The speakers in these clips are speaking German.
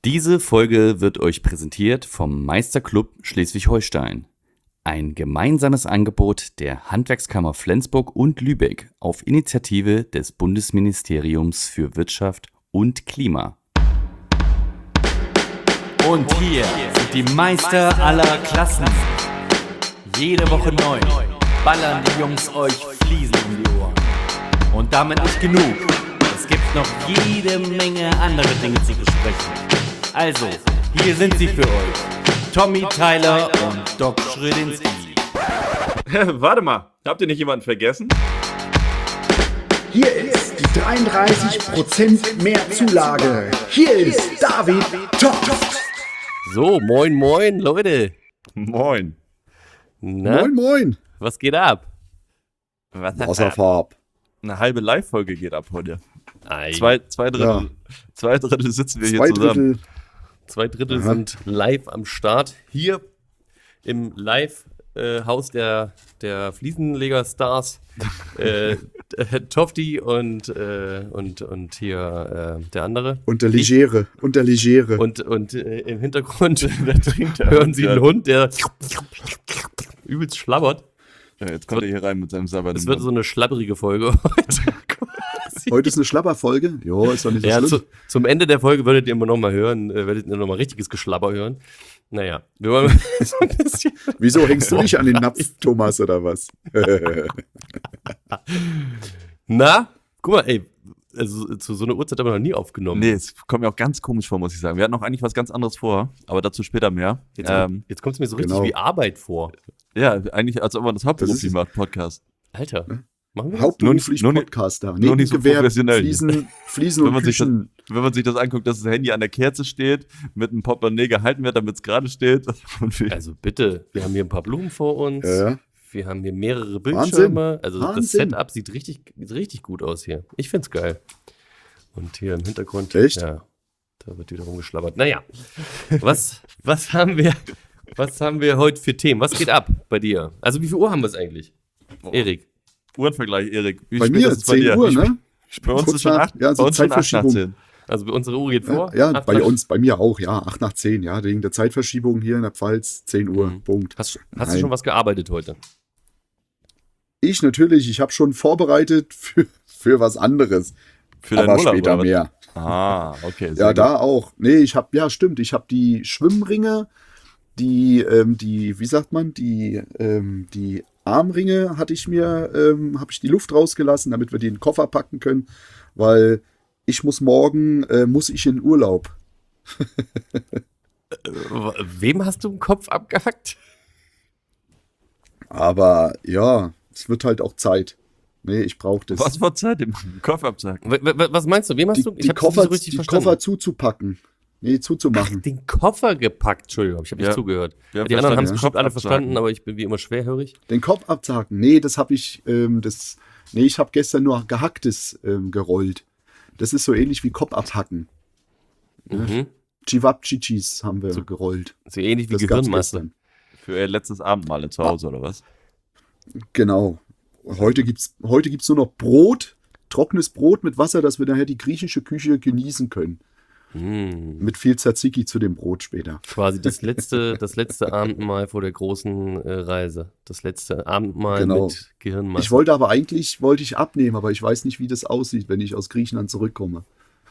Diese Folge wird euch präsentiert vom Meisterclub Schleswig-Holstein. Ein gemeinsames Angebot der Handwerkskammer Flensburg und Lübeck auf Initiative des Bundesministeriums für Wirtschaft und Klima. Und hier sind die Meister aller Klassen. Jede Woche neu ballern die Jungs euch Fliesen um die Ohren. Und damit nicht genug. Es gibt noch jede Menge andere Dinge zu besprechen. Also, hier sind sie für euch. Tommy Tyler und Doc Schrödinski. Warte mal, habt ihr nicht jemanden vergessen? Hier ist die 33% mehr Zulage. Hier ist David Toft. So, moin, moin, Leute. Moin. Na, Moin, moin. was geht ab? Was Wasserfarb. Eine halbe Live-Folge geht ab heute. Ei, Zwei Drittel sitzen wir hier zusammen. zwei Drittel Aha. sind live am Start. Hier im Live-Haus der Fliesenleger-Stars. Tofti und hier der andere. Und der Legere. Und der Legere. Und im Hintergrund hören Sie einen Hund, der übelst schlabbert. Ja, jetzt kommt er hier rein mit seinem Sabber. Es wird so eine schlabberige Folge heute. Heute ist eine Schlapperfolge. Jo, ist doch nicht so Ja, schlimm. zum Ende der Folge werdet ihr immer noch mal hören, werdet ihr noch mal richtiges Geschlabber hören. Naja, wir wollen so ein bisschen. Wieso hängst du nicht an den Napf, Thomas, oder was? Na, guck mal, ey, also zu so einer Uhrzeit haben wir noch nie aufgenommen. Nee, es kommt mir auch ganz komisch vor, muss ich sagen. Wir hatten auch eigentlich was ganz anderes vor, aber dazu später mehr. Jetzt kommt es mir so richtig genau. wie Arbeit vor. Ja, eigentlich, als ob man das hauptberuflich Das ist- macht, Podcast. Alter, machen wir das? Hauptberuflich Nur nicht- Podcaster. nur nicht so Nebengewerbe, professionell. Fliesen Wenn und man sich das- Küchen. Wenn man sich das anguckt, dass das Handy an der Kerze steht, mit einem Portemonnaie gehalten wird, damit es gerade steht. Und wir, Also bitte, wir haben hier ein paar Blumen vor uns. Ja. Wir haben hier mehrere Bildschirme. Also das Wahnsinn. Setup sieht richtig gut aus hier. Ich find's geil. Und hier im Hintergrund. Echt? Ja, da wird wieder rumgeschlabbert. Naja, was haben wir heute für Themen? Was geht ab bei dir? Also wie viel Uhr haben wir es eigentlich? Erik. Uhrenvergleich, Erik. Wie Bei spät mir ist es bei 10 dir? Uhr, Wie spät- ne? Bei uns Kurz ist schon nach- 8, ja, so bei uns schon 8 nach Zeitverschiebung. 10. Also unsere Uhr geht vor. Ja, Acht bei nach- uns, bei mir auch, ja. 8 nach 10, ja. Wegen der Zeitverschiebung hier in der Pfalz, 10 Uhr, Mhm. Punkt. Hast du Nein. schon was gearbeitet heute? Ich natürlich, ich habe schon vorbereitet für was anderes. Für deinen aber Urlaub, später oder was? mehr. Ah, okay. sehr Ja, gut. da auch. Nee, ich habe, ja, stimmt, ich habe die Schwimmringe, wie sagt man, die Armringe habe ich die Luft rausgelassen, damit wir die in den Koffer packen können, weil ich muss morgen, muss ich in Urlaub. Wem hast du den Kopf abgehackt? Aber ja, es wird halt auch Zeit. Nee, ich brauche das. Was vor Zeit im Kopf absagen? Was meinst du? Wem hast du? Die hab's Koffer, nicht so richtig die verstanden. Koffer zuzupacken. Nee, zuzumachen. Den Koffer gepackt, Entschuldigung, ich habe nicht Ja. zugehört. Wir haben Die anderen haben es verstanden, bestimmt ja. alle Kopf verstanden, absagen. aber ich bin wie immer schwerhörig. Den Kopf abzacken. Nee, das habe ich, ich habe gestern nur Gehacktes gerollt. Das ist so ähnlich wie Kopf abhacken. Mhm. Chivapchichis haben wir gerollt. So ähnlich wie Das gab's Gehirnmasse. gestern. Für ihr letztes Abendmahl zu Hause, oder was? Genau. Heute gibt's nur noch Brot, trockenes Brot mit Wasser, dass wir daher die griechische Küche genießen können. Mit viel Tzatziki zu dem Brot später. Quasi das letzte Abendmahl vor der großen Reise. Das letzte Abendmahl Genau. mit Gehirnmasse. Ich wollte aber eigentlich abnehmen, aber ich weiß nicht, wie das aussieht, wenn ich aus Griechenland zurückkomme.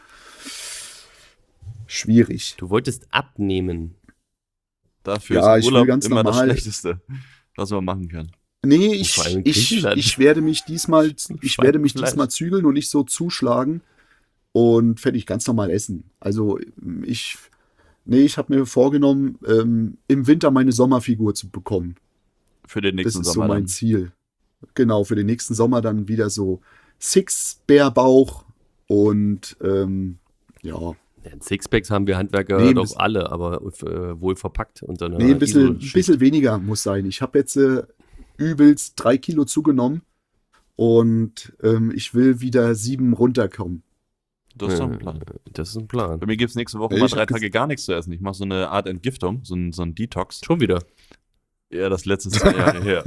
Schwierig. Du wolltest abnehmen. Dafür Ja, ist ich will Urlaub ganz immer das normal- Schlechteste, was man machen kann. Nee, vor allem in ich Griechenland. werde mich diesmal Schweinefleisch. zügeln und nicht so zuschlagen und werde ich ganz normal essen. Also ich habe mir vorgenommen, im Winter meine Sommerfigur zu bekommen. Für den Das nächsten ist so Sommer mein dann. Ziel. Genau, für den nächsten Sommer dann wieder so Six-Bärbauch und ja, Ja, Sixpacks haben wir Handwerker Nee, ein doch bisschen- alle, aber wohl verpackt unter einer nee, ein bisschen ISO-Schicht. weniger muss sein. Ich habe jetzt übelst 3 Kilo zugenommen und ich will wieder 7 runterkommen. Das ist doch ein Plan. Das ist ein Plan. Bei mir gibt es nächste Woche Ja, mal ich 3 hab Tage gar nichts zu essen. Ich mache so eine Art Entgiftung, so ein Detox. Schon wieder. Ja, das letzte Jahr her.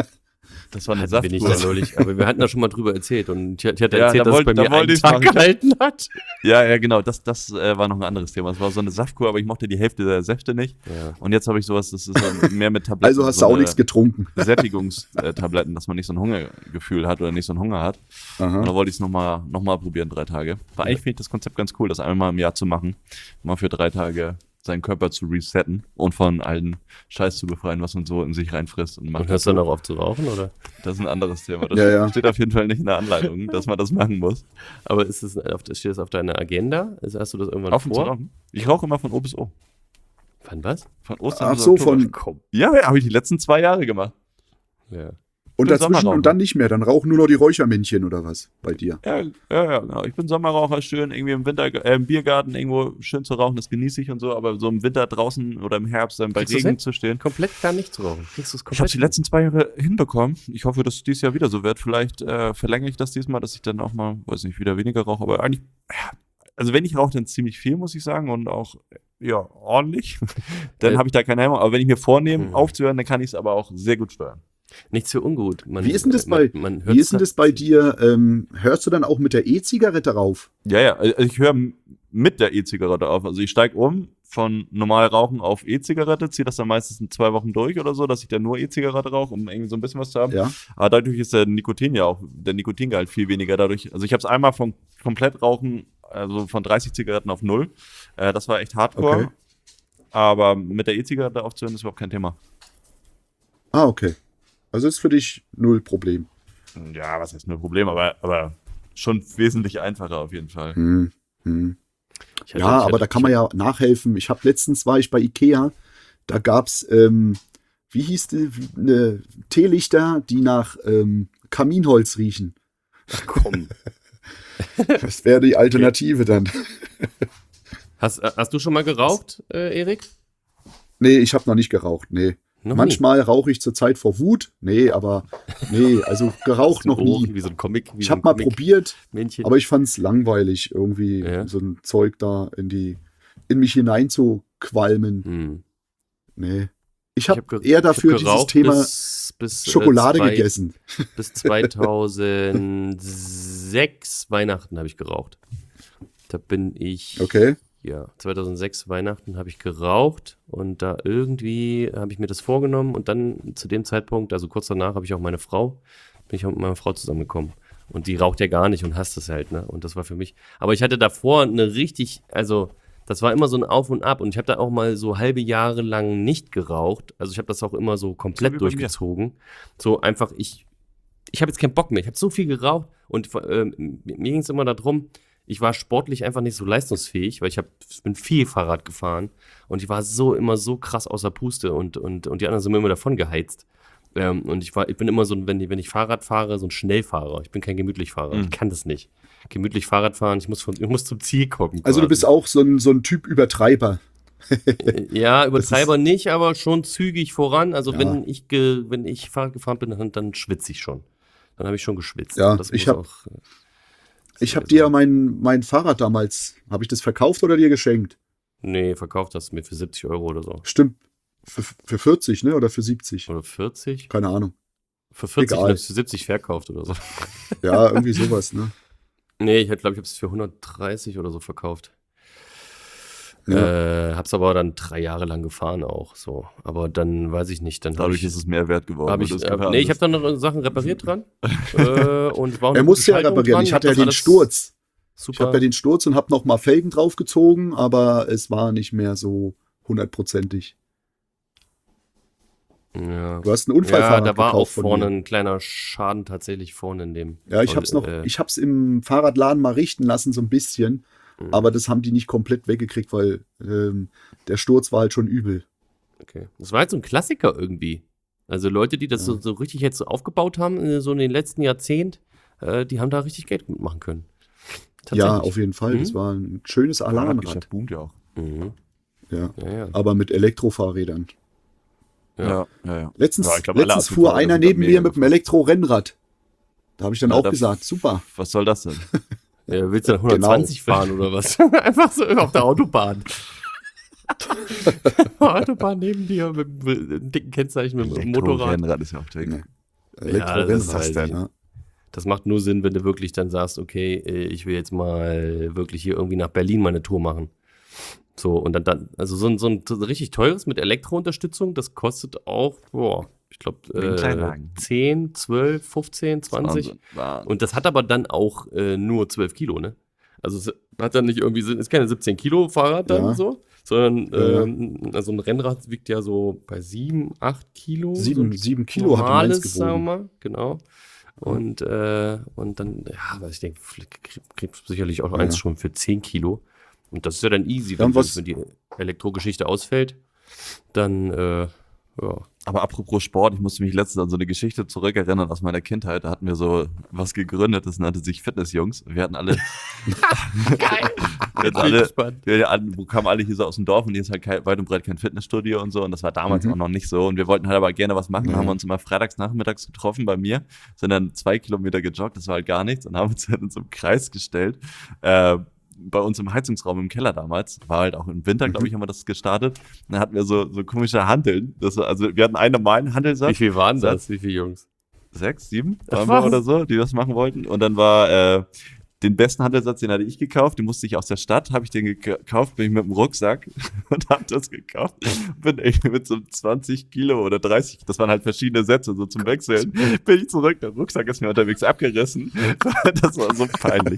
Das war eine Bin ich Saftkur. da neulich, aber wir hatten da schon mal drüber erzählt und ich hatte Ja, erzählt, da dass es bei wollte- mir da wollte einen ich's Tag machen. gehalten hat. Ja, genau, das war noch ein anderes Thema. Es war so eine Saftkur, aber ich mochte die Hälfte der Säfte nicht. Ja. Und jetzt habe ich sowas, das ist so mehr mit Tabletten. Also hast so du auch eine nichts getrunken. Sättigungstabletten, dass man nicht so ein Hungergefühl hat oder nicht so einen Hunger hat. Und da Aha. wollte ich es nochmal probieren, 3 Tage. Aber eigentlich finde ich das Konzept ganz cool, das einmal im Jahr zu machen. Mal für 3 Tage seinen Körper zu resetten und von allen Scheiß zu befreien, was man so in sich reinfrisst. Und macht Und hörst du dann auch auf zu rauchen, oder? Das ist ein anderes Thema. Das Ja. steht auf jeden Fall nicht in der Anleitung, dass man das machen muss. Aber steht das auf deiner Agenda? Hast du das irgendwann Offen zu vor? rauchen. Ich rauche immer von O bis O. Wann was? Von Ostern Ach bis so, Oktober. von Komm. Ja, habe ich die letzten 2 Jahre gemacht. Ja. und bin dazwischen Sommerraucher. und dann nicht mehr. Dann rauchen nur noch die Räuchermännchen oder was bei dir? Ja, genau. Ich bin Sommerraucher, schön irgendwie im Winter, im Biergarten irgendwo schön zu rauchen, das genieße ich und so, aber so im Winter draußen oder im Herbst dann bei Kriegst du's Regen hin? zu stehen. Komplett gar nicht zu rauchen. Kriegst du es Ich habe komplett? die letzten 2 Jahre hinbekommen. Ich hoffe, dass es dieses Jahr wieder so wird. Vielleicht verlängere ich das diesmal, dass ich dann auch mal, weiß nicht, wieder weniger rauche, aber eigentlich, ja, also wenn ich rauche, dann ziemlich viel, muss ich sagen, und auch, ja, ordentlich. Dann habe ich da keine Hemmung. Aber wenn ich mir vornehme, aufzuhören, dann kann ich es aber auch sehr gut steuern. Nichts für ungut. Wie ist denn das bei, man wie ist denn hört's das bei dir? Hörst du dann auch mit der E-Zigarette rauf? Ja, also ich höre mit der E-Zigarette auf. Also ich steige von normal Rauchen auf E-Zigarette, ziehe das dann meistens in 2 Wochen durch oder so, dass ich dann nur E-Zigarette rauche, um irgendwie so ein bisschen was zu haben. Ja. Aber dadurch ist der Nikotingehalt viel weniger dadurch. Also ich habe es einmal von komplett Rauchen, also von 30 Zigaretten auf 0. Das war echt hardcore. Okay. Aber mit der E-Zigarette aufzuhören ist überhaupt kein Thema. Ah, okay. Also ist für dich null Problem. Ja, was heißt nur Problem, aber schon wesentlich einfacher auf jeden Fall. Hm. Ja, aber da kann man ja nachhelfen. Letztens war ich bei Ikea, da gab's, wie hieß die, ne, Teelichter, die nach Kaminholz riechen. Ach komm. Das wäre die Alternative dann. Hast du schon mal geraucht, Erik? Nee, ich habe noch nicht geraucht, nee. Noch Manchmal rauche ich zur Zeit vor Wut. Nee, also geraucht noch nie. Wie so ein Comic. Ich habe mal probiert, Männchen. aber ich fand's langweilig, irgendwie Ja. so ein Zeug da in mich hinein zu qualmen. Nee. Ich habe hab eher dafür hab dieses geraucht Thema bis Schokolade gegessen. Bis 2006 Weihnachten habe ich geraucht. Da bin ich, Okay. ja, 2006 Weihnachten habe ich geraucht und da irgendwie habe ich mir das vorgenommen und dann zu dem Zeitpunkt, also kurz danach, bin ich auch mit meiner Frau zusammengekommen. Und die raucht ja gar nicht und hasst es halt, ne? Und das war für mich, aber ich hatte davor das war immer so ein Auf und Ab und ich habe da auch mal so halbe Jahre lang nicht geraucht. Also ich habe das auch immer so So komplett wie bei mir. durchgezogen. So einfach, ich habe jetzt keinen Bock mehr. Ich habe so viel geraucht und mir ging es immer darum, ich war sportlich einfach nicht so leistungsfähig, weil ich bin viel Fahrrad gefahren und ich war immer so krass außer Puste und die anderen sind mir immer davon geheizt. Und ich bin immer so, wenn ich Fahrrad fahre, so ein Schnellfahrer. Ich bin kein Gemütlichfahrer. Ich kann das nicht. Gemütlich Fahrrad fahren, ich muss zum Ziel kommen. Also du quasi. bist auch so ein Typ Übertreiber. Ja, Übertreiber nicht, aber schon zügig voran. Also Ja. wenn ich Fahrrad gefahren bin, dann schwitze ich schon. Dann habe ich schon geschwitzt. Ja, Und das ich muss hab- auch, Ich habe dir mein Fahrrad damals, habe ich das verkauft oder dir geschenkt? Nee, verkauft hast du mir für 70 Euro oder so. Stimmt. Für 40, ne? Oder für 70? Oder 40? Keine Ahnung. Für 40 Egal. und für 70 verkauft oder so. Ja, irgendwie sowas, ne? Nee, ich glaube, ich habe es für 130 oder so verkauft. Ja. Hab's aber dann 3 Jahre lang gefahren auch so. Aber dann weiß ich nicht. Dann Dadurch ist es mehr wert geworden. Hab ich, weil du es gefahren nee, ich habe bist. dann noch Sachen repariert dran. Und war auch Er eine musste ja gute Schaltung reparieren. dran. Ich hatte ja das den alles Sturz. Ich Super. habe ja den Sturz und habe noch mal Felgen draufgezogen, aber es war nicht mehr so 100%ig. Ja. Du hast einen Unfallfahrrad da war auch gekauft von vorne mir. ein kleiner Schaden tatsächlich vorne in dem. Ja, ich hab's im Fahrradladen mal richten lassen, so ein bisschen. Aber das haben die nicht komplett weggekriegt, weil der Sturz war halt schon übel. Okay. Das war halt so ein Klassiker irgendwie. Also Leute, die das so richtig jetzt so aufgebaut haben, so in den letzten Jahrzehnt, die haben da richtig Geld mitmachen können. Ja, auf jeden Fall. Mhm. Das war ein schönes Alarmrad. Fahrradgeschäft boomt ja auch. Mhm. Ja. Ja. Aber mit Elektrofahrrädern. Ja. Ja. Letztens, Ja, ich glaub, alle letztens fuhr Autofahrer einer sind neben da mir mega mit dem Elektrorennrad. Da habe ich dann Ja, auch da- gesagt, super. Was soll das denn? Ja, willst du dann 120 fahren oder was? Einfach so auf der Autobahn. Autobahn neben dir mit einem dicken Kennzeichen mit dem Motorrad. Rennrad ist ja auch der Nee. Elektrorennen. das ist halt- Ja. Das macht nur Sinn, wenn du wirklich dann sagst, okay, ich will jetzt mal wirklich hier irgendwie nach Berlin meine Tour machen. So, und dann also so ein richtig teures mit Elektrounterstützung, das kostet auch, ich Wie ein Kleinwagen. glaube, 10, 12, 15, 20. Wahnsinn. Und das hat aber dann auch nur 12 Kilo, ne? Also es hat dann nicht irgendwie, ist keine 17 Kilo Fahrrad dann Ja. so, sondern Ja. also ein Rennrad wiegt ja so bei 7, 8 Kilo. so 7 Kilo hat normales, meins sagen wir gewogen. mal, genau. Und dann, ja, was ich denke, kriegt sicherlich auch eins schon für 10 Kilo. Und das ist ja dann easy, Ja, und wenn die Elektrogeschichte ausfällt, dann, ja. Aber apropos Sport, ich musste mich letztens an so eine Geschichte zurückerinnern aus meiner Kindheit. Da hatten wir so was gegründet, das nannte sich Fitnessjungs. Wir hatten alle. Geil! Wir kamen alle hier so aus dem Dorf und hier ist halt weit und breit kein Fitnessstudio und so. Und das war damals auch noch nicht so. Und wir wollten halt aber gerne was machen. Ja. Haben uns immer freitags nachmittags getroffen bei mir, sind dann 2 Kilometer gejoggt, das war halt gar nichts. Und haben uns halt in so einem Kreis gestellt. Bei uns im Heizungsraum im Keller damals, war halt auch im Winter, glaube ich, haben wir das gestartet. Und dann hatten wir so komische Hanteln. Also wir hatten einen normalen Handelsatz. Wie viel waren das? Wie viele Jungs? 6, 7 Ach, waren wir was? oder so, die das machen wollten. Und dann war den besten Handelssatz, den hatte ich gekauft. Den musste ich aus der Stadt, habe ich den gekauft, bin ich mit dem Rucksack und habe das gekauft. Bin ich mit so 20 Kilo oder 30, das waren halt verschiedene Sätze, so zum Wechseln, bin ich zurück. Der Rucksack ist mir unterwegs abgerissen. Das war so peinlich.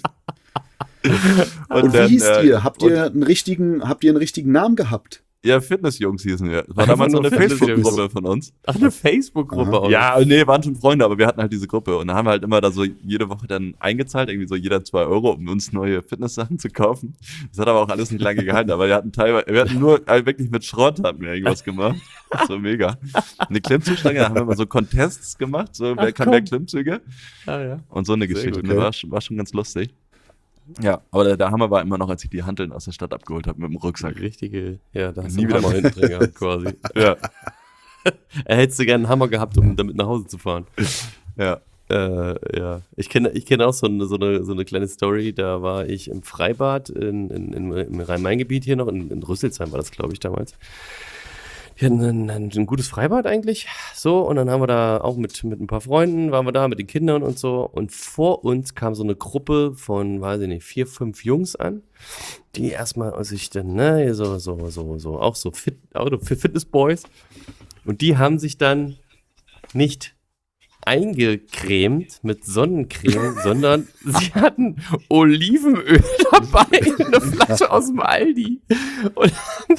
Und dann, wie hießt ihr? Habt und- ihr einen richtigen Namen gehabt? Ja, Fitnessjungs hießen wir. Das war Einfach damals so nur eine Fitnessjungs. Facebook-Gruppe von uns. Ach, eine Facebook-Gruppe auch. Ja, nee, waren schon Freunde, aber wir hatten halt diese Gruppe. Und da haben wir halt immer da so jede Woche dann eingezahlt, irgendwie so jeder 2 Euro, um uns neue Fitnesssachen zu kaufen. Das hat aber auch alles nicht lange gehalten, aber wir hatten nur wirklich mit Schrott hatten wir irgendwas gemacht. Das war mega. Eine Klimmzugstange, da haben wir immer so Contests gemacht, so wer kann mehr Klimmzüge Ja. und so eine Sehr Geschichte. gut, Ne? ja. War schon ganz lustig. Ja, aber der Hammer war immer noch, als ich die Hanteln aus der Stadt abgeholt habe mit dem Rucksack. Richtige, ja, da hast Nie du wieder einen Hammer hinten drin gehabt, quasi. Ja, Hättest du gerne einen Hammer gehabt, um damit nach Hause zu fahren. ja. Ja, ich kenne auch so eine kleine Story. Da war ich im Freibad im Rhein-Main-Gebiet hier noch, in Rüsselsheim war das, glaube ich, damals. Die hatten ein gutes Freibad eigentlich. So, und dann haben wir da auch mit ein paar Freunden, waren wir da mit den Kindern und so. Und vor uns kam so eine Gruppe von, weiß ich nicht, 4, 5 Jungs an, die erstmal sich dann, ne, so, auch so Fitness-Boys. Und die haben sich dann nicht eingecremt mit Sonnencreme, sondern sie hatten Olivenöl dabei, eine Flasche aus dem Aldi und haben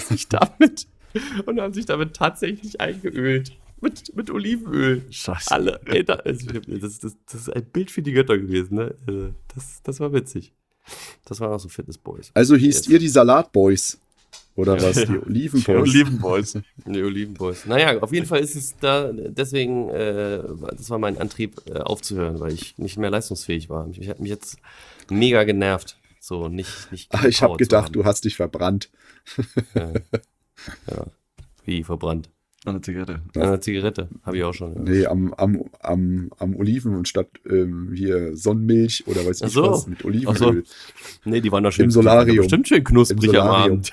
sich damit tatsächlich eingeölt. Mit Olivenöl. Scheiße. Alle. Ey, das ist ein Bild für die Götter gewesen, ne? Das war witzig. Das waren auch so Fitnessboys. Also hießt Yes. ihr die Salatboys. Oder Ja. was? Die Die Olivenboys. Olivenboys. Die Olivenboys. Naja, auf jeden Fall ist es da, deswegen, das war mein Antrieb, aufzuhören, weil ich nicht mehr leistungsfähig war. Ich hat mich jetzt mega genervt. So, nicht Ich habe Power zu gedacht, haben. du hast dich verbrannt. Ja, wie verbrannt. Eine Zigarette. Eine Zigarette, habe ich auch schon. Ja. Nee, am Oliven und statt hier Sonnenmilch oder weiß Ach ich so. was mit Olivenöl. Nee, die waren doch schön, Im Solarium. die waren doch bestimmt schön knusprig Im am Solarium. Abend.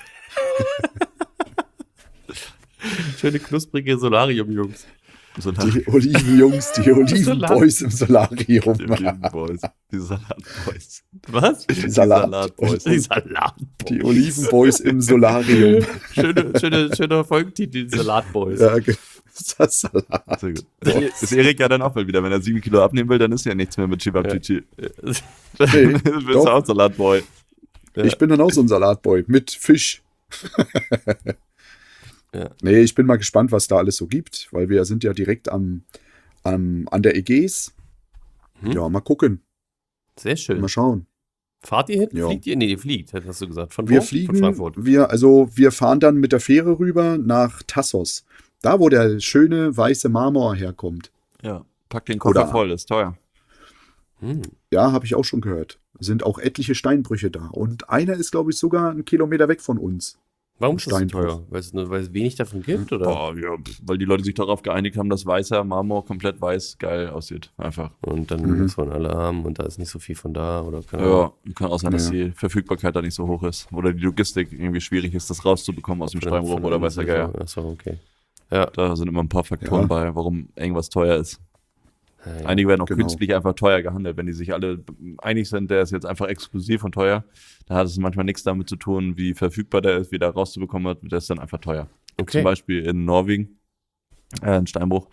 Schöne knusprige Solarium-Jungs. Die Olivenjungs, die Olivenboys im Solarium. Die Olivenboys. Die Salatboys. Was? Die Salatboys. Die Salatboys. Die Olivenboys im Solarium. Schöner Folgentitel, die Salatboys. Ja, das Salat. Sehr gut. Ist Erik ja dann auch bald wieder. Wenn er 7 Kilo abnehmen will, dann ist ja nichts mehr mit Chibab-Chichi. Nee, Du bist doch. auch Salatboy. Ich bin dann auch so ein Salatboy mit Fisch. Ja. Nee, ich bin mal gespannt, was da alles so gibt, weil wir sind ja direkt an der Ägäis. Ja, mal gucken, Sehr schön. mal schauen. Fahrt ihr hin? Ja. Fliegt ihr? Nee, ihr fliegt, hast du gesagt. Von Wir wo? Von fliegen, Frankfurt. wir fahren dann mit der Fähre rüber nach Tassos. Da, wo der schöne weiße Marmor herkommt. Ja. Pack den Koffer Oder- voll, ist teuer. Ja, habe ich auch schon gehört. Sind auch etliche Steinbrüche da. Und einer ist, glaube ich, sogar 1 Kilometer weg von uns. Warum ist das so Steinbruch. teuer? Weil es wenig davon gibt? Oder? Boah, ja, weil die Leute sich darauf geeinigt haben, dass weißer Marmor komplett weiß geil aussieht. Einfach. Und dann Mhm. muss man alle haben und da ist nicht so viel von da. Oder keine Ahnung. Ja, kann auch sein, dass die Verfügbarkeit da nicht so hoch ist. Oder die Logistik irgendwie schwierig ist, das rauszubekommen aus dem Steinbruch oder weiß der Geier. Achso, okay. Ja. Da sind immer ein paar Faktoren Ja. bei, warum irgendwas teuer ist. Ja, Einige werden auch genau. künstlich einfach teuer gehandelt. Wenn die sich alle einig sind, der ist jetzt einfach exklusiv und teuer, dann hat es manchmal nichts damit zu tun, wie verfügbar der ist, wie der rauszubekommen wird. Der ist dann einfach teuer. Okay. Zum Beispiel in Norwegen, in Steinbruch,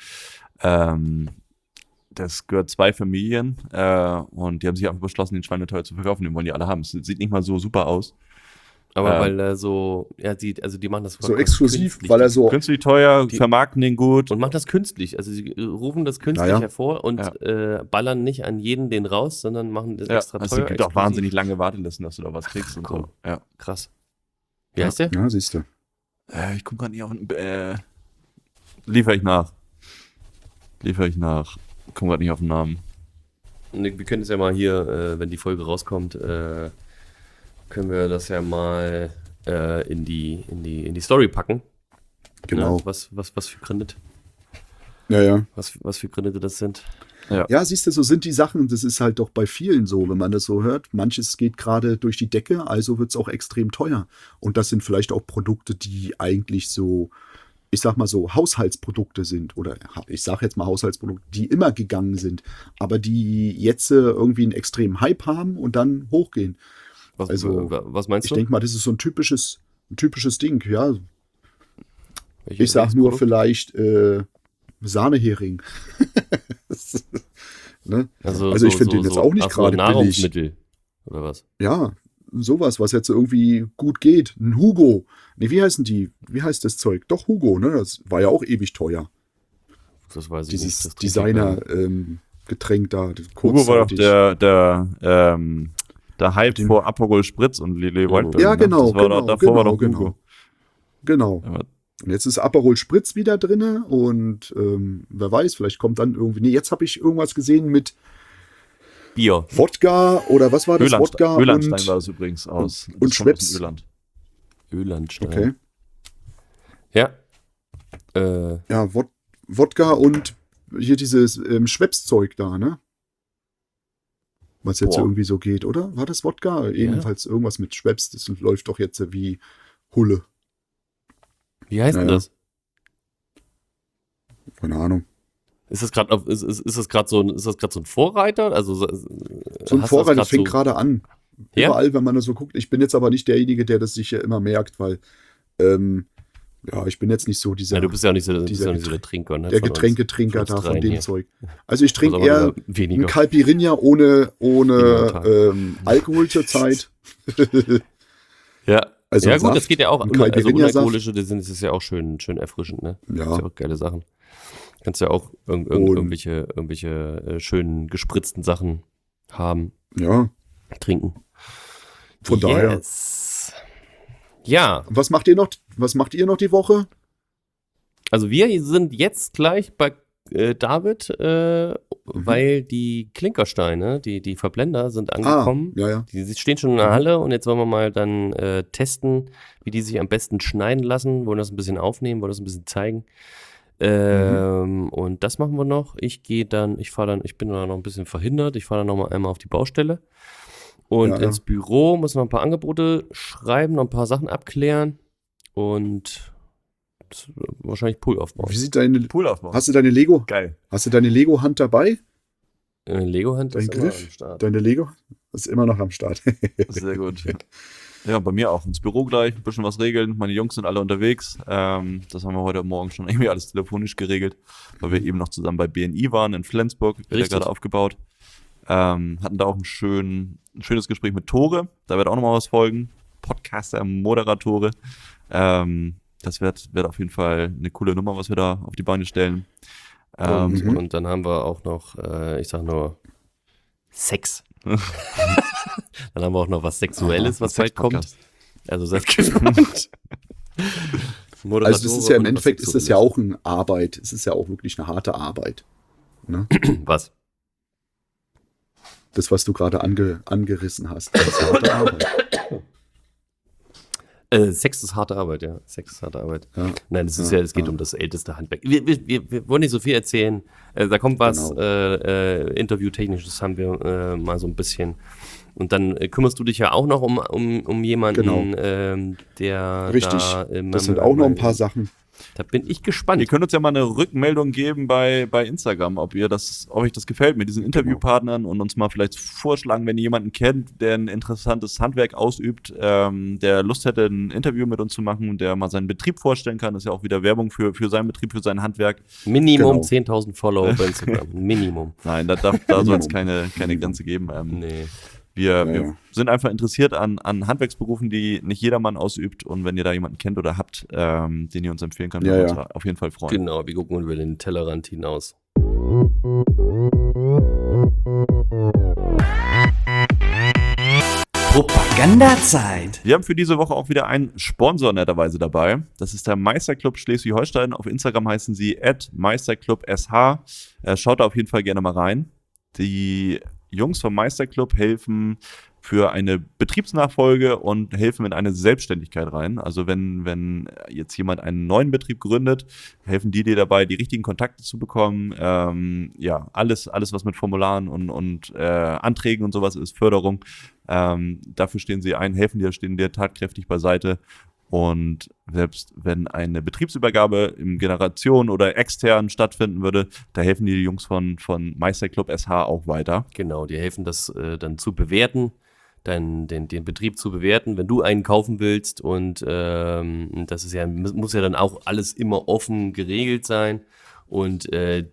das gehört 2 Familien und die haben sich einfach beschlossen, den schweineteuer zu verkaufen. Den wollen die alle haben. Es sieht nicht mal so super aus. Aber weil er so, die machen das So exklusiv, künstlich. weil er so. Künstlich teuer, die- vermarkten den gut. Und machen das künstlich. Also sie rufen das künstlich Ja, ja. hervor und ballern nicht an jeden den raus, sondern machen das extra also teuer. es gibt auch exklusiv. wahnsinnig lange Wartelisten, dass du da was kriegst und cool. so. Ja. Krass. Wie heißt der? Ja, siehst du. Ich gucke gerade nicht auf den. Liefere ich nach. Komm gerade nicht auf den Namen. Wir können es ja mal hier, wenn die Folge rauskommt, können wir das ja mal in die Story packen. Genau. Ne? Was für Gründet. Ja. Was für Gründe das sind. Ja, siehst du, so sind die Sachen. Das ist halt doch bei vielen so, wenn man das so hört. Manches geht gerade durch die Decke, also wird es auch extrem teuer. Und das sind vielleicht auch Produkte, die eigentlich so, ich sag mal so, Haushaltsprodukte sind. Oder ich sag jetzt mal Haushaltsprodukte, die immer gegangen sind, aber die jetzt irgendwie einen extremen Hype haben und dann hochgehen. Was meinst Ich du? denke mal, das ist so ein typisches Ding, ja. Welches Ich sag nur Produkt? vielleicht Sahnehering. Ne? Also ich finde den jetzt auch nicht gerade billig. Nahrungsmittel oder was? Ja, sowas, was jetzt irgendwie gut geht. Ein Hugo. Nee, wie heißen die? Wie heißt das Zeug? Doch, Hugo, ne? Das war ja auch ewig teuer. Das weiß ich Dieses nicht. Das trinke ich Designer-Getränk da. Hugo war doch kurzzeitig. der Hype vor Aperol Spritz und Lillet Wildberry. Ja, genau, Davor war doch Hugo. Genau. Ja, Und jetzt ist Aperol Spritz wieder drin und wer weiß, vielleicht kommt dann irgendwie. Nee, jetzt habe ich irgendwas gesehen mit Bier. Wodka oder was war das? Wodka Ölandstein war das übrigens aus. und Das kommt aus Schweppes. dem Öland. Ölandstein. Okay. Ja. Ja, Wodka und hier dieses Schweppes-Zeug da, ne? Was jetzt Boah. irgendwie so geht, oder? War das Wodka? Jedenfalls irgendwas mit Schweppes. Das läuft doch jetzt wie Hulle. Wie heißt denn Naja. das? Keine Ahnung. Ist das gerade so ein Vorreiter? Also So ein hast du das Vorreiter grad fängt so- gerade an. Ja? Überall, wenn man das so guckt. Ich bin jetzt aber nicht derjenige, der das sich ja immer merkt, weil ja, ich bin jetzt nicht so dieser Ja, du bist ja auch nicht so, dieser der Trinker, ne? der von uns. Getränketrinker Von da uns von dreien dem hier. Zeug. Also ich Muss trinke aber eher wieder weniger. ein Caipirinha ohne Weniger Alkohol zurzeit. Ja. Also Ja gut, Saft, das geht ja auch. ein Also Caipirinha-Saft. uналkoholische, das ist ja auch schön erfrischend, ne? Ja. Das ist ja auch geile Sachen. Kannst ja auch Und- irgendwelche schönen gespritzten Sachen haben, Ja, trinken. von daher. Yes. Ja, Was macht ihr noch? Was macht ihr noch die Woche? also wir sind jetzt gleich bei David, weil die Klinkersteine, die Verblender sind angekommen. Ja. Die stehen schon in der Halle und jetzt wollen wir mal dann testen, wie die sich am besten schneiden lassen. Wollen das ein bisschen aufnehmen, wollen das ein bisschen zeigen. Und das machen wir noch. Ich bin da noch ein bisschen verhindert. Ich fahre dann noch mal einmal auf die Baustelle. Und Ja. ins Büro müssen wir ein paar Angebote schreiben, noch ein paar Sachen abklären und wahrscheinlich Pool aufbauen. Wie sieht deine Pool aufbauen. Hast du deine Lego? Geil. Hast du deine Lego-Hand dabei? Lego-Hand Dein ist immer Griff? am Start. Deine Lego? Ist immer noch am Start. Sehr gut. Ja, bei mir auch. Ins Büro gleich, ein bisschen was regeln. Meine Jungs sind alle unterwegs. Das haben wir heute Morgen schon irgendwie alles telefonisch geregelt, weil wir eben noch zusammen bei BNI waren in Flensburg. Wird ja Richtig. gerade aufgebaut. Hatten da auch ein schönes Gespräch mit Tore. Da wird auch nochmal was folgen. Podcaster, Moderatore. Das wird auf jeden Fall eine coole Nummer, was wir da auf die Beine stellen. Und dann haben wir auch noch, ich sag nur, Sex. Dann haben wir auch noch was Sexuelles, was bald kommt. Sex-Podcast. Also seid gespannt. Also das ist ja im und was Endeffekt ist das ja Sexuelles. auch eine Arbeit. Es ist ja auch wirklich eine harte Arbeit. Ne? Was? Das, was du gerade angerissen hast. Das ist harte Arbeit. Sex ist harte Arbeit, ja. Sex ist harte Arbeit. Ja. Nein, es ist Ja, es geht ja. um das älteste Handwerk. Wir wollen nicht so viel erzählen. Da kommt was Genau. Interviewtechnisches haben wir mal so ein bisschen. Und dann kümmerst du dich ja auch noch um jemanden, Genau. der Richtig. da Das sind auch noch ein paar Sachen. Da bin ich gespannt. Ihr könnt uns ja mal eine Rückmeldung geben bei Instagram, ob euch das gefällt mit diesen Interviewpartnern und uns mal vielleicht vorschlagen, wenn ihr jemanden kennt, der ein interessantes Handwerk ausübt, der Lust hätte, ein Interview mit uns zu machen und der mal seinen Betrieb vorstellen kann. Das ist ja auch wieder Werbung für seinen Betrieb, für sein Handwerk. Minimum Genau. 10.000 Follower bei Instagram. Minimum. Nein, da soll es keine Grenze geben. Nee. Wir sind einfach interessiert an Handwerksberufen, die nicht jedermann ausübt. Und wenn ihr da jemanden kennt oder habt, den ihr uns empfehlen könnt, würden wir uns auf jeden Fall freuen. Genau, wir gucken über den Tellerrand hinaus. Propagandazeit. Wir haben für diese Woche auch wieder einen Sponsor netterweise dabei. Das ist der Meisterclub Schleswig-Holstein. Auf Instagram heißen sie @meisterclubsh. Schaut da auf jeden Fall gerne mal rein. Die Jungs vom Meisterclub helfen für eine Betriebsnachfolge und helfen in eine Selbstständigkeit rein. Also wenn jetzt jemand einen neuen Betrieb gründet, helfen die dir dabei, die richtigen Kontakte zu bekommen. Alles, was mit Formularen und Anträgen und sowas ist, Förderung. Dafür stehen sie ein, stehen dir tatkräftig beiseite. Und selbst wenn eine Betriebsübergabe im Generation oder extern stattfinden würde, da helfen die Jungs von Meisterclub SH auch weiter. Genau, die helfen das dann zu bewerten, den Betrieb zu bewerten, wenn du einen kaufen willst. Und das ist muss ja dann auch alles immer offen geregelt sein. Und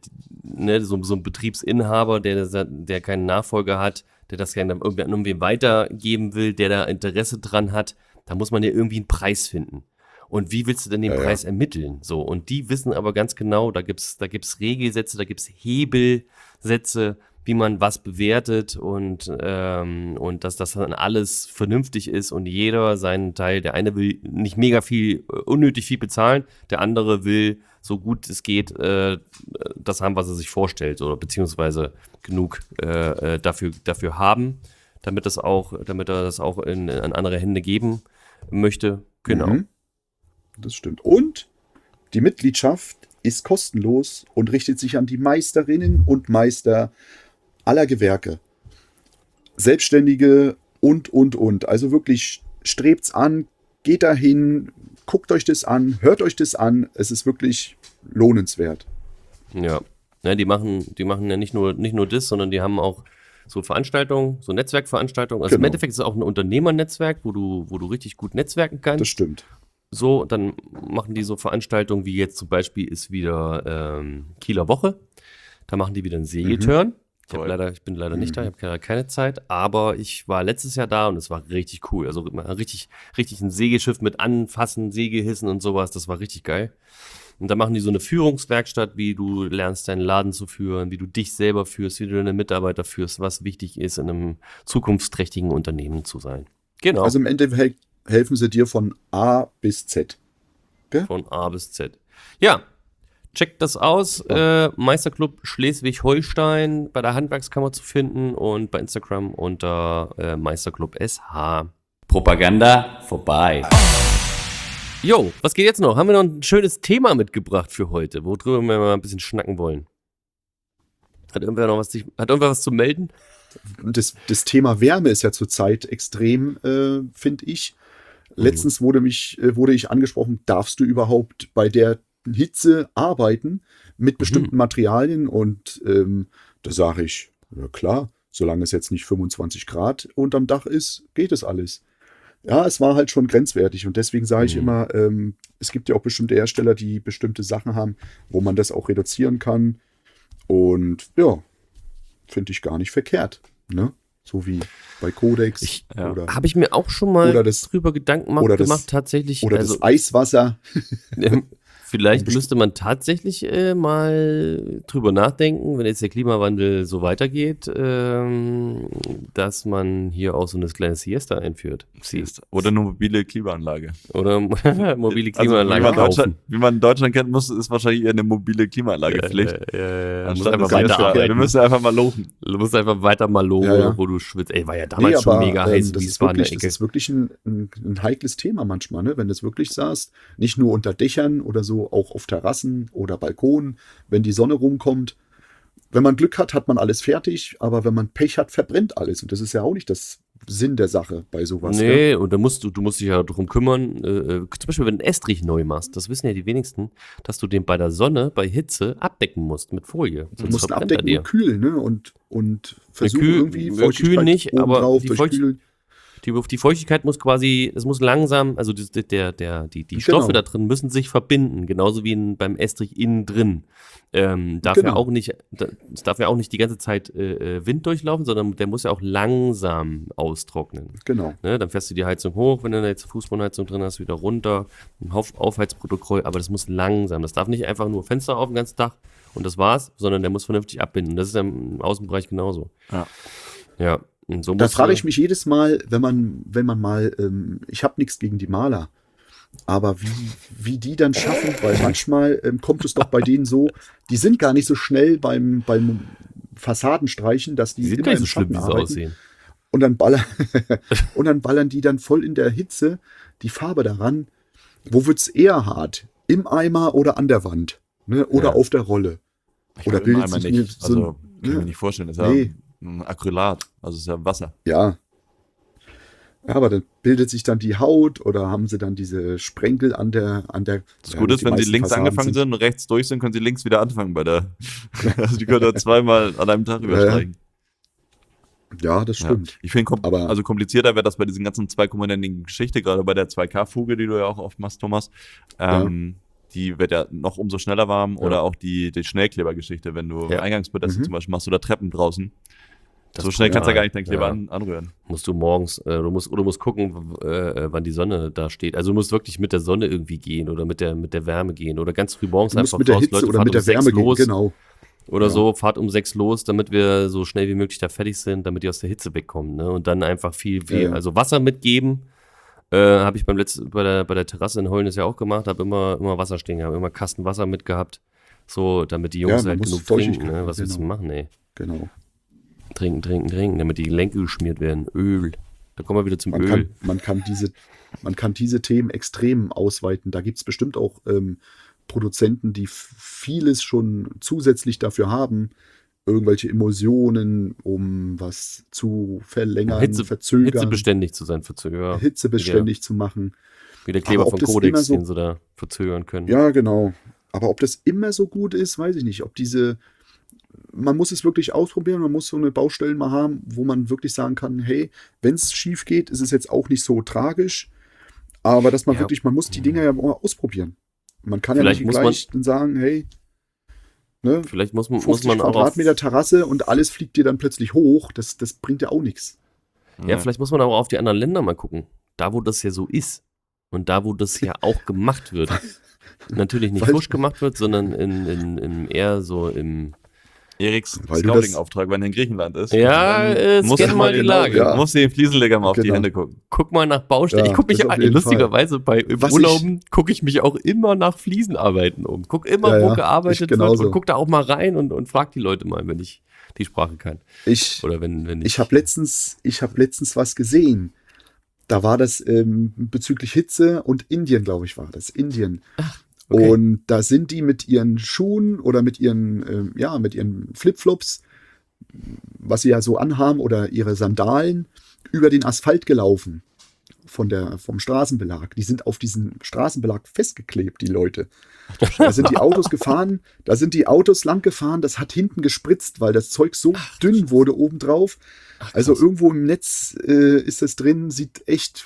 so ein Betriebsinhaber, der keinen Nachfolger hat, der das gerne irgendwie weitergeben will, der da Interesse dran hat, da muss man ja irgendwie einen Preis finden. Und wie willst du denn den Preis ermitteln? So, und die wissen aber ganz genau, da gibt's Regelsätze, da gibt's Hebelsätze, wie man was bewertet und dass das dann alles vernünftig ist und jeder seinen Teil. Der eine will nicht mega viel, unnötig viel bezahlen, der andere will, so gut es geht, das haben, was er sich vorstellt, oder beziehungsweise genug dafür haben, damit er das auch an andere Hände geben möchte. Genau. Das stimmt. Und die Mitgliedschaft ist kostenlos und richtet sich an die Meisterinnen und Meister aller Gewerke. Selbstständige und. Also wirklich strebt's an, geht dahin, guckt euch das an, hört euch das an. Es ist wirklich lohnenswert. Ja. Die machen ja nicht nur das, sondern die haben auch so Veranstaltungen, so Netzwerkveranstaltungen. Also im Endeffekt ist es auch ein Unternehmernetzwerk, wo du richtig gut netzwerken kannst. Das stimmt. So, dann machen die so Veranstaltungen, wie jetzt zum Beispiel ist wieder Kieler Woche. Da machen die wieder einen Segeltörn. Ich bin leider nicht da, ich habe keine Zeit, aber ich war letztes Jahr da und es war richtig cool. Also richtig ein Segelschiff mit Anfassen, Segelhissen und sowas, das war richtig geil. Und da machen die so eine Führungswerkstatt, wie du lernst, deinen Laden zu führen, wie du dich selber führst, wie du deine Mitarbeiter führst, was wichtig ist, in einem zukunftsträchtigen Unternehmen zu sein. Genau. Also im Endeffekt helfen sie dir von A bis Z. Okay? Von A bis Z. Ja, checkt das aus. Meisterclub Schleswig-Holstein bei der Handwerkskammer zu finden und bei Instagram unter Meisterclub SH. Propaganda vorbei. Jo, was geht jetzt noch? Haben wir noch ein schönes Thema mitgebracht für heute, worüber wir mal ein bisschen schnacken wollen? Hat irgendwer was zu melden? Das Thema Wärme ist ja zurzeit extrem, finde ich. Letztens wurde ich angesprochen, darfst du überhaupt bei der Hitze arbeiten mit bestimmten Materialien? Und da sage ich, ja klar, solange es jetzt nicht 25 Grad unterm Dach ist, geht es alles. Ja, es war halt schon grenzwertig und deswegen sage ich immer, es gibt ja auch bestimmte Hersteller, die bestimmte Sachen haben, wo man das auch reduzieren kann. Und ja, finde ich gar nicht verkehrt. Ne? So wie bei Codex. Habe ich mir auch schon mal drüber Gedanken gemacht, tatsächlich. Oder das Eiswasser. Vielleicht müsste man tatsächlich mal drüber nachdenken, wenn jetzt der Klimawandel so weitergeht, dass man hier auch so eine kleine Siesta einführt. Oder eine mobile Klimaanlage. Oder mobile Klimaanlage wie man in Deutschland kennt, ist wahrscheinlich eher eine mobile Klimaanlage Pflicht. Wir müssen einfach mal lochen. Du musst einfach weiter mal lochen, wo du schwitzt. Ey, war ja damals schon mega heiß. Das ist wirklich ein heikles Thema manchmal, ne? Wenn du es wirklich sagst, nicht nur unter Dächern oder so, auch auf Terrassen oder Balkonen, wenn die Sonne rumkommt. Wenn man Glück hat, hat man alles fertig, aber wenn man Pech hat, verbrennt alles. Und das ist ja auch nicht das, Sinn der Sache bei sowas. Nee, und du musst dich ja darum kümmern, zum Beispiel, wenn du einen Estrich neu machst, das wissen ja die wenigsten, dass du den bei der Sonne, bei Hitze abdecken musst mit Folie. Du musst ihn abdecken und kühlen, ne? Und versuchen kühl- irgendwie kühlen nicht, oben aber drauf die durchkühlen. Die Feuchtigkeit muss quasi, es muss langsam, also die Stoffe da drin müssen sich verbinden, genauso wie beim Estrich innen drin. Es darf ja auch nicht die ganze Zeit Wind durchlaufen, sondern der muss ja auch langsam austrocknen. Genau. Ne? Dann fährst du die Heizung hoch, wenn du da jetzt Fußbodenheizung drin hast, wieder runter, ein Aufheizprotokoll, aber das muss langsam. Das darf nicht einfach nur Fenster auf den ganzen Tag und das war's, sondern der muss vernünftig abbinden. Das ist ja im Außenbereich genauso. Ja. Und so Da frage ich mich jedes Mal, wenn man mal, ich habe nichts gegen die Maler, aber wie die dann schaffen, weil manchmal kommt es doch bei denen so, die sind gar nicht so schnell beim Fassadenstreichen, dass die sieht immer gar nicht im so schlimm, wie Schatten sie arbeiten. aussehen. Und dann ballern die dann voll in der Hitze die Farbe daran. Wo wird's eher hart? Im Eimer oder an der Wand? Ne? Oder auf der Rolle? Oder bildet sich mir nicht. Also, kann ich mir nicht vorstellen. Das ist ja ein Acrylat. Also, es ist ja Wasser. Ja. Ja, aber dann bildet sich dann die Haut oder haben sie dann diese Sprenkel an der. Das Gute ist, wenn sie links angefangen sind und rechts durch sind, können sie links wieder anfangen bei der. Also die können da zweimal an einem Tag übersteigen. Ja, das stimmt. Ja. Ich finde, Aber also komplizierter wäre das bei diesen ganzen 2-komponentigen Geschichte, gerade bei der 2K-Fuge, die du ja auch oft machst, Thomas. Die wird ja noch umso schneller warm oder auch die Schnellklebergeschichte, wenn du Eingangspodeste zum Beispiel machst oder Treppen draußen. So schnell kannst du ja gar nicht deinen Kleber anrühren. Musst du morgens, du musst gucken, wann die Sonne da steht. Also du musst wirklich mit der Sonne irgendwie gehen oder mit der Wärme gehen oder ganz früh morgens du musst einfach mit der raus, Hitze Leute, oder fahrt mit der um 6 Wärme gehen, los genau. oder so, fahrt um 6 los, damit wir so schnell wie möglich da fertig sind, damit die aus der Hitze wegkommen. Ne? Und dann einfach viel also Wasser mitgeben. Habe ich bei der Terrasse in Hollen ja auch gemacht, habe immer Wasser stehen gehabt, immer Kasten Wasser mitgehabt, so, damit die Jungs halt genug trinken. Ne? Was willst du machen, ey? Genau. Trinken, damit die Gelenke geschmiert werden. Öl. Da kommen wir wieder zum Öl. Man kann diese Themen extrem ausweiten. Da gibt es bestimmt auch Produzenten, die vieles schon zusätzlich dafür haben. Irgendwelche Emulsionen, um was zu verlängern, verzögern. Hitzebeständig zu sein, verzögern. Hitzebeständig zu machen. Wie der Kleber von Codex, den sie da verzögern können. Ja, genau. Aber ob das immer so gut ist, weiß ich nicht. Man muss es wirklich ausprobieren, man muss so eine Baustelle mal haben, wo man wirklich sagen kann, hey, wenn es schief geht, ist es jetzt auch nicht so tragisch, aber dass man man muss die Dinger ja mal ausprobieren. Man kann vielleicht ja nicht gleich dann sagen, hey, ne, vielleicht muss man auch Quadratmeter Terrasse und alles fliegt dir dann plötzlich hoch, das bringt ja auch nichts. Ja, vielleicht muss man aber auf die anderen Länder mal gucken, da wo das ja so ist und da wo das ja auch gemacht wird. Natürlich nicht frisch gemacht wird, sondern in eher so im Eriks Scouting-Auftrag, wenn er in Griechenland ist. Ja, scann mal die Lage. Ja. Muss den Fliesenleger mal auf die Hände gucken. Guck mal nach Baustellen. Ja, ich gucke mich lustigerweise bei Urlauben gucke ich mich auch immer nach Fliesenarbeiten um. Guck immer, wo gearbeitet wird und guck da auch mal rein und frag die Leute mal, wenn ich die Sprache kann. Ich habe letztens was gesehen. Da war das bezüglich Hitze und Indien, glaube ich, war das. Indien. Ach. Okay. Und da sind die mit ihren Schuhen oder mit ihren Flipflops, was sie ja so anhaben, oder ihre Sandalen, über den Asphalt gelaufen vom Straßenbelag. Die sind auf diesen Straßenbelag festgeklebt, die Leute. Da sind die Autos gefahren, lang gefahren, das hat hinten gespritzt, weil das Zeug so dünn wurde obendrauf. Also irgendwo im Netz ist das drin, sieht echt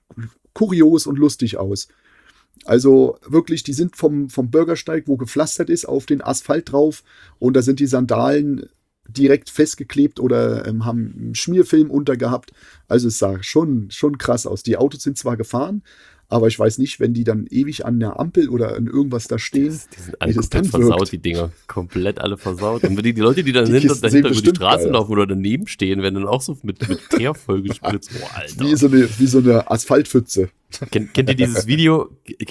kurios und lustig aus. Also wirklich, die sind vom Bürgersteig, wo gepflastert ist, auf den Asphalt drauf und da sind die Sandalen direkt festgeklebt oder haben einen Schmierfilm untergehabt. Also es sah schon krass aus. Die Autos sind zwar gefahren, aber ich weiß nicht, wenn die dann ewig an der Ampel oder an irgendwas da stehen. Die sind alle komplett versaut, die Dinger. Komplett alle versaut. Und die Leute, die dann dahinter über die Straße laufen oder daneben stehen, werden dann auch so mit Teer vollgespritzt. Boah, Alter. Wie so eine Asphaltpfütze. Kennt ihr dieses Video,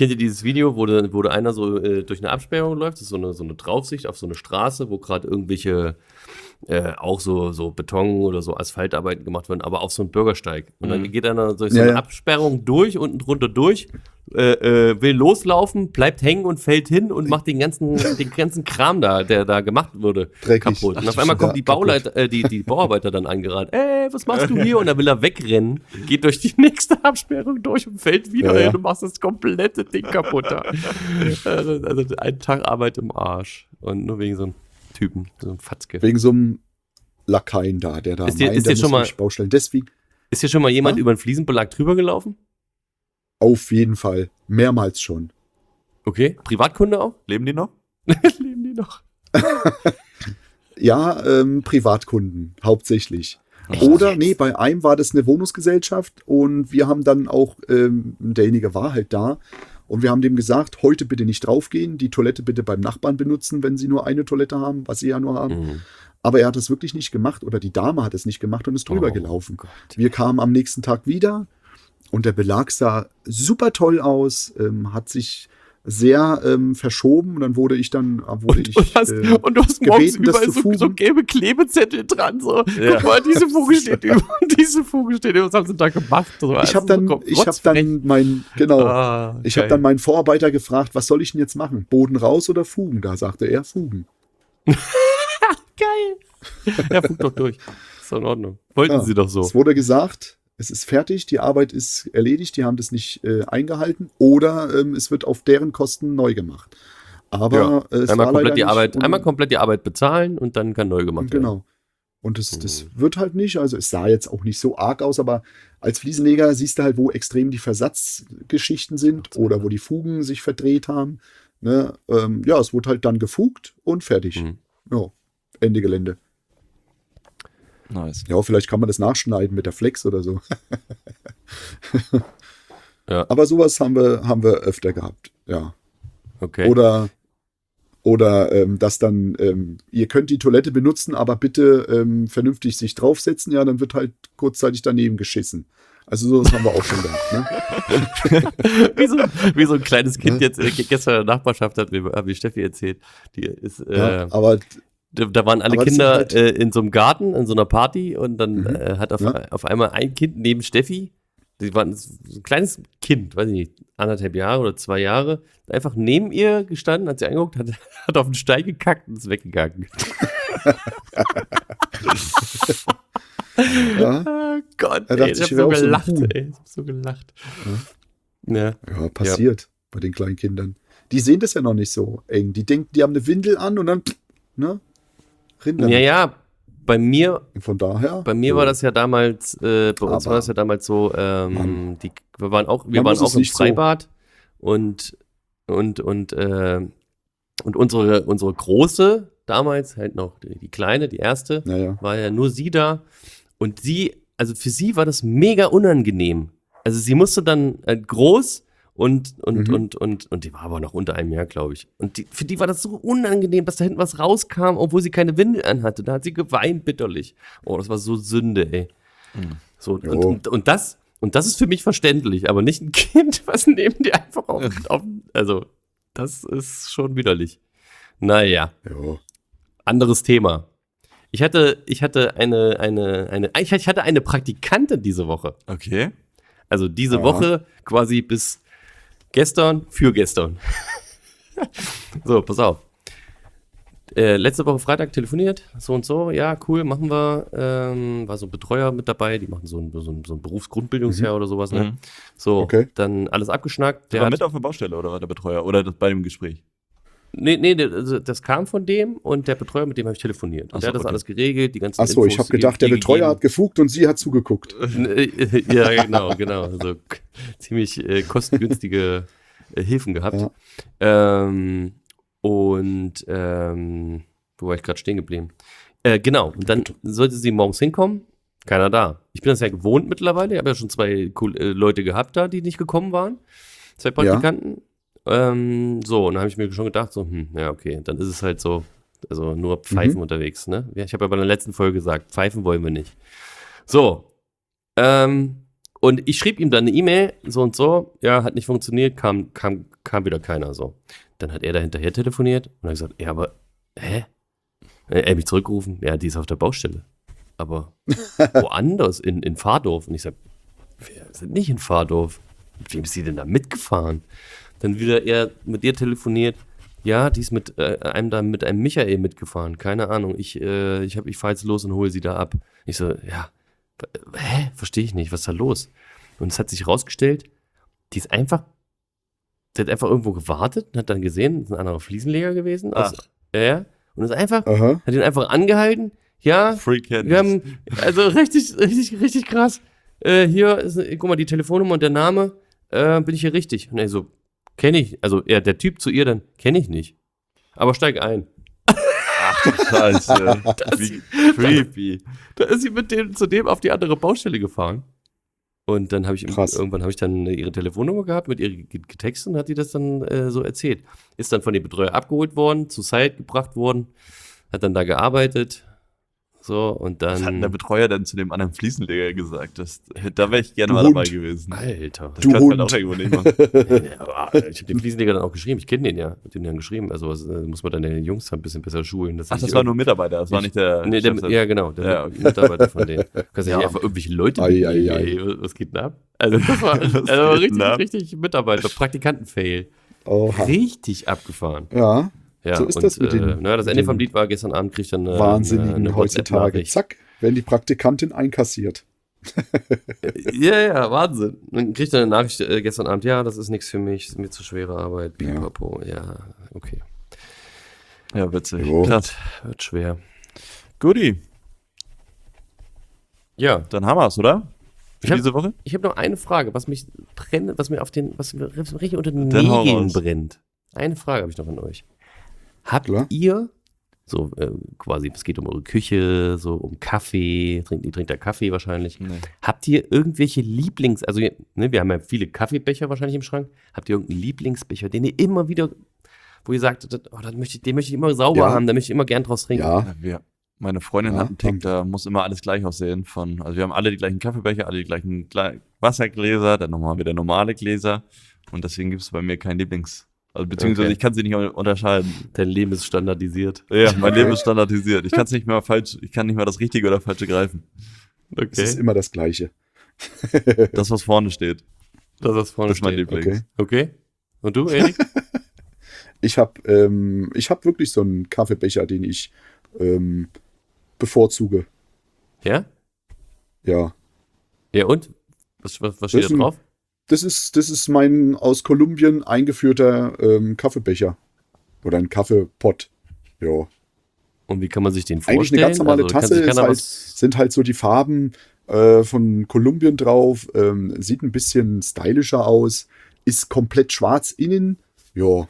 wo da einer so durch eine Absperrung läuft? Das ist so eine Draufsicht auf so eine Straße, wo gerade irgendwelche auch so Beton oder so Asphaltarbeiten gemacht werden, aber auf so einem Bürgersteig. Und dann geht einer durch so Ja, eine ja. Absperrung durch, unten drunter durch, will loslaufen, bleibt hängen und fällt hin und macht den ganzen Kram da, der da gemacht wurde, Dreckig. kaputt. Und auf einmal kommen die die Bauarbeiter dann angerannt. Was machst du hier? Und dann will er wegrennen, geht durch die nächste Absperrung durch und fällt wieder Ja. hin und machst das komplette Ding kaputt da. Also ein Tag Arbeit im Arsch. Und nur wegen so einem Typen, so einem Fatzke. Wegen so einem Lakaien da, der da Ist dir der schon muss mal- nicht Baustellen. Deswegen Ist hier schon mal jemand Ja? über einen Fliesenbelag drüber gelaufen? auf jeden Fall. Mehrmals schon. Okay. Privatkunde auch? Leben die noch? Leben die noch? Ja, Privatkunden hauptsächlich. Echt Oder, jetzt? nee, bei einem war das eine Wohnungsgesellschaft und wir haben dann auch, derjenige war halt da und wir haben dem gesagt, heute bitte nicht draufgehen, die Toilette bitte beim Nachbarn benutzen, wenn sie nur eine Toilette haben, was sie ja nur haben. Mhm. Aber er hat es wirklich nicht gemacht oder die Dame hat es nicht gemacht und ist drüber Oh gelaufen. Gott. Wir kamen am nächsten Tag wieder und der Belag sah super toll aus, hat sich sehr verschoben und dann wurde ich Und du hast morgens gebeten, das überall zu so fugen. gelbe Klebezettel dran. So, Ja. guck mal, diese Fuge steht über und diese Fuge steht über. Was haben sie da gemacht? So, ich habe dann, ich habe dann meinen Vorarbeiter gefragt, was soll ich denn jetzt machen? Boden raus oder fugen? Da sagte er, fugen. Geil. Ja, fug doch durch. Ist doch in Ordnung. Wollten sie doch so. Es wurde gesagt, es ist fertig, die Arbeit ist erledigt, die haben das nicht eingehalten oder es wird auf deren Kosten neu gemacht. Aber es Einmal war komplett leider die Arbeit, nicht, einmal komplett die Arbeit bezahlen und dann kann neu gemacht werden. Genau. Und das wird halt nicht, also es sah jetzt auch nicht so arg aus, aber als Fliesenleger siehst du halt, wo extrem die Versatzgeschichten sind oder wo die Fugen sich verdreht haben. Ne? Ja, es wurde halt dann gefugt und fertig. Mhm. Ja, Ende Gelände. Nice. Ja, vielleicht kann man das nachschneiden mit der Flex oder so. Ja. Aber sowas haben wir öfter gehabt, ja. Okay. Oder dass dann, ihr könnt die Toilette benutzen, aber bitte vernünftig sich draufsetzen, ja, dann wird halt kurzzeitig daneben geschissen. Also sowas haben wir auch schon gehabt, ne? wie so ein kleines Kind jetzt gestern in der Nachbarschaft hat mir Steffi erzählt. Die ist, Ja, aber da waren alle Aber das Kinder ist halt- in so einem Garten, in so einer Party und dann hat Ja. auf einmal ein Kind neben Steffi, die waren so ein kleines Kind, weiß ich nicht, 1,5 Jahre oder 2 Jahre, einfach neben ihr gestanden, hat sie angeguckt, hat auf den Stein gekackt und ist weggegangen. ja, Oh Gott, Er dachte, ich ich hab wär so auch so ein gelacht, Huhn. ey. Ich hab so gelacht. Ja. ja, passiert bei den kleinen Kindern. Die sehen das ja noch nicht so eng. Die denken, die haben eine Windel an und dann, ne? Rinder. Ja, bei mir Von daher. war das ja damals, bei uns Aber- war das ja damals so, Mann. wir waren auch Man muss es im nicht so- Freibad und unsere Große, damals halt noch die Kleine, die erste, Naja. war ja nur sie da und also für sie war das mega unangenehm. Also sie musste dann groß und die war aber noch unter einem Jahr, glaube ich. Und für die war das so unangenehm, dass da hinten was rauskam, obwohl sie keine Windel anhatte. Da hat sie geweint bitterlich. Oh, das war so Sünde, ey. So, Jo. und das ist für mich verständlich, aber nicht ein Kind, was neben dir einfach also, das ist schon widerlich. Naja, Ja. anderes Thema. Ich hatte eine Praktikantin diese Woche. Okay. Also diese Ja. Woche quasi bis gestern für gestern. So, pass auf. Letzte Woche Freitag telefoniert, so und so, ja, cool, machen wir. War so ein Betreuer mit dabei, die machen so ein Berufsgrundbildungsjahr oder sowas, ne? Mhm. So, Okay. dann alles abgeschnackt. Der war mit auf der Baustelle oder war der Betreuer? Oder bei dem Gespräch? Nee, das kam von dem und der Betreuer, mit dem habe ich telefoniert. Und Ach so, der hat das okay. alles geregelt, die ganzen Achso, ich habe gedacht, der Betreuer hat gefugt und sie hat zugeguckt. Ja, genau. Also ziemlich kostengünstige Hilfen gehabt. Ja. Wo war ich gerade stehen geblieben? Genau, und dann sollte sie morgens hinkommen, keiner da. Ich bin das ja gewohnt mittlerweile, ich habe ja schon 2 Leute gehabt da, die nicht gekommen waren. 2 Praktikanten. So, und dann habe ich mir schon gedacht, so, ja, okay, dann ist es halt so, also nur Pfeifen unterwegs, ne? Ja, ich habe ja bei der letzten Folge gesagt, Pfeifen wollen wir nicht. So, und ich schrieb ihm dann eine E-Mail, so und so, ja, hat nicht funktioniert, kam wieder keiner, so. Dann hat er da hinterher telefoniert und hat gesagt, ja, aber, hä? Er hat mich zurückgerufen, ja, die ist auf der Baustelle. Aber woanders, in Fahrdorf. Und ich sag, wir sind nicht in Fahrdorf. Mit wem ist sie denn da mitgefahren? Dann wieder er mit ihr telefoniert. Ja, die ist mit einem Michael mitgefahren. Keine Ahnung. Ich fahre jetzt los und hole sie da ab. Ich so, ja, verstehe ich nicht. Was ist da los? Und es hat sich rausgestellt, die hat einfach irgendwo gewartet und hat dann gesehen, das ist ein anderer Fliesenleger gewesen. Und ist einfach, hat ihn einfach angehalten. Ja, Freakhead. wir haben, also richtig krass. Hier ist, guck mal, die Telefonnummer und der Name, bin ich hier richtig? Und er so, kenne ich, also der Typ zu ihr dann, kenne ich nicht. Aber steig ein. Scheiße. Wie creepy. Da ist sie mit dem zu dem auf die andere Baustelle gefahren. Und dann habe ich irgendwann habe ich dann ihre Telefonnummer gehabt, mit ihr getextet und hat die das dann so erzählt. Ist dann von dem Betreuer abgeholt worden, zu Site gebracht worden, hat dann da gearbeitet. So, und dann. Was hat denn der Betreuer dann zu dem anderen Fliesenleger gesagt? Da wäre ich gerne mal dabei gewesen. Alter. Das kannst du halt auch irgendwo nicht machen. Ich habe den Fliesenleger dann auch geschrieben. Ich kenne den ja. Ich habe den dann geschrieben. Also muss man dann den Jungs ein bisschen besser schulen. Das war nur Mitarbeiter, das war nicht der. Nee, ja, genau. Der Mitarbeiter von denen. Kannst ja nicht einfach irgendwelche Leute mitnehmen. Was geht denn ab? Also, das war richtig Mitarbeiter. Praktikanten-Fail. Richtig abgefahren. Ja. Ja, so ist das mit den. Das Ende vom Lied war, gestern Abend krieg ich dann Wahnsinnigen heutzutage. Zack, werden die Praktikantin einkassiert. Ja, Wahnsinn. Dann krieg ich dann eine Nachricht gestern Abend, ja, das ist nichts für mich, ist mir zu schwere Arbeit, pipapo, ja, okay. Ja, witzig. Krass. Wird schwer. Guti. Ja. Dann haben wir's, oder? Diese Woche? Ich habe noch eine Frage, was mir richtig unter den Nägeln brennt. Eine Frage habe ich noch an euch. Habt ihr, so quasi, es geht um eure Küche, so um Kaffee, ihr trinkt da Kaffee wahrscheinlich. Nee. Habt ihr irgendwelche wir haben ja viele Kaffeebecher wahrscheinlich im Schrank. Habt ihr irgendeinen Lieblingsbecher, den ihr immer wieder, wo ihr sagt, den möchte ich immer sauber haben, da möchte ich immer gern draus trinken? Ja. Meine Freundin hat einen Tick, da muss immer alles gleich aussehen. Also wir haben alle die gleichen Kaffeebecher, alle die gleichen Wassergläser, dann nochmal wieder normale Gläser. Und deswegen gibt es bei mir keinen Also beziehungsweise ich kann sie nicht unterscheiden. Dein Leben ist standardisiert. Ja, mein Leben ist standardisiert. Ich kann nicht mehr das Richtige oder Falsche greifen. Okay. Es ist immer das Gleiche. Das, was vorne steht. Das ist mein Lieblings. Okay. Und du, Erik? Ich hab wirklich so einen Kaffeebecher, den ich bevorzuge. Ja? Ja. Ja, und? Was steht da drauf? Das ist mein aus Kolumbien eingeführter Kaffeebecher. Oder ein Kaffeepott. Ja. Und wie kann man sich den vorstellen? Eigentlich eine ganz normale Tasse. Sind halt so die Farben von Kolumbien drauf. Sieht ein bisschen stylischer aus. Ist komplett schwarz innen. Ja.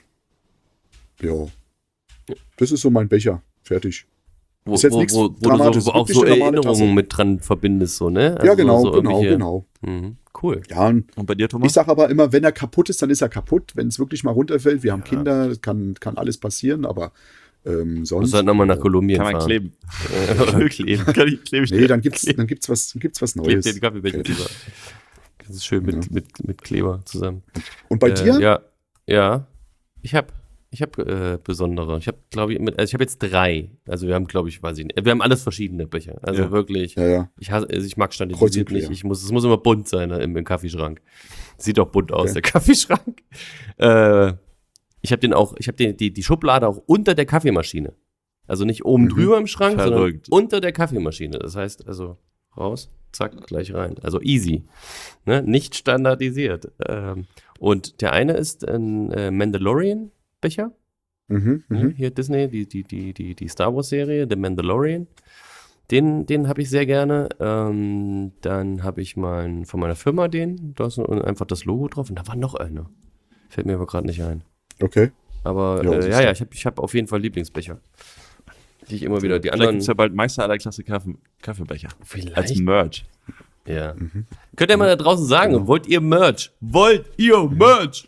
Das ist so mein Becher. Fertig. Wo du auch so Erinnerungen mit dran verbindest, so, ne? Also ja, genau. Cool. Ja, und bei dir, Thomas? Ich sage aber immer, wenn er kaputt ist, dann ist er kaputt. Wenn es wirklich mal runterfällt, wir haben Kinder, das kann alles passieren, aber sonst. Muss halt nochmal nach Kolumbien fahren. Kann man kleben. Kleben. Nee, dann gibt's was Neues. Klebt den Kaffeebecher drüber. Das ist schön mit Kleber zusammen. Und bei dir? Ja. Ich habe besondere. Ich habe jetzt 3. Also wir haben, glaube ich, wir haben alles verschiedene Becher. Also wirklich. Ja. Ich mag standardisiert nicht. Es muss immer bunt sein im Kaffeeschrank. Sieht doch bunt aus, der Kaffeeschrank. Ich habe die Schublade auch unter der Kaffeemaschine. Also nicht oben drüber im Schrank, sondern unter der Kaffeemaschine. Das heißt, also raus, zack, gleich rein. Also easy. Ne? Nicht standardisiert. Und der eine ist ein Mandalorian-Becher. Hier Disney, die Star Wars-Serie, The Mandalorian. Den habe ich sehr gerne. Dann habe ich von meiner Firma da ist einfach das Logo drauf. Und da war noch einer. Fällt mir aber gerade nicht ein. Okay. Aber ich habe auf jeden Fall Lieblingsbecher. Die ich immer wieder, die Vielleicht anderen. Gibt es ja bald Meister aller Klasse Kaffeebecher. Vielleicht. Als Merch. Ja. Könnt ihr mal da draußen sagen, wollt ihr Merch? Wollt ihr Merch?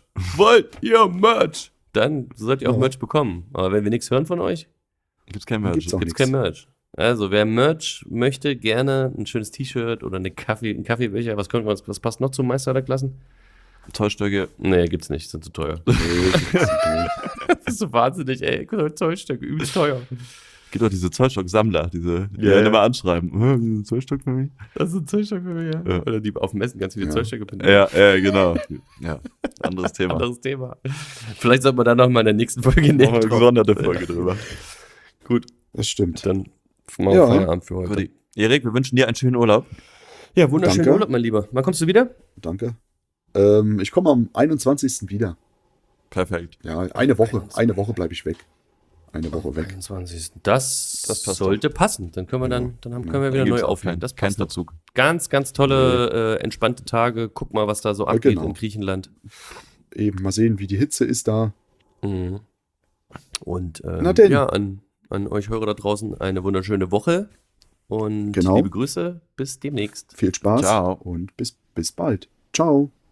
Dann sollt ihr auch Merch bekommen. Aber wenn wir nichts hören von euch, gibt's kein Merch. Gibt's kein Merch. Also, wer Merch möchte, gerne ein schönes T-Shirt oder einen Kaffeebecher. Was passt noch zum Meister aller Klassen? Zollstöcke. Nee, gibt's nicht, sind zu teuer. Bist du wahnsinnig, ey. Zollstöcke, übelst teuer. Gibt doch diese Zollstock-Sammler, die Ja, einen ja. immer anschreiben. Diesen Zollstock für mich? Das ist ein Zollstock für mich, ja. Ja. Oder die auf dem Messen ganz viele Ja. Zollstöcke finden. Ja, genau. Ja, anderes Thema. Anderes Thema. Vielleicht sollten wir da noch mal in der nächsten Folge Machen wir näher eine drauf. gesonderte Folge drüber. Gut, Das stimmt. dann machen wir Ja. Feierabend für heute. Guti. Erik, wir wünschen dir einen schönen Urlaub. Ja, wunderschönen Danke. Urlaub, mein Lieber. Wann kommst du wieder? Danke. Ich komme am 21. wieder. Perfekt. Ja, eine Woche bleibe ich weg. Eine Woche weg. 21. Das passt sollte passen. Dann können wir können wir wieder neu aufnehmen. Das Kein passt doch. Verzug. Ganz, ganz tolle, entspannte Tage. Guck mal, was da so abgeht genau. in Griechenland. Eben mal sehen, wie die Hitze ist da. Mhm. Und Na denn. ja, an euch Hörer da draußen eine wunderschöne Woche. Und Genau. liebe Grüße. Bis demnächst. Viel Spaß Ciao. und bis bald. Ciao.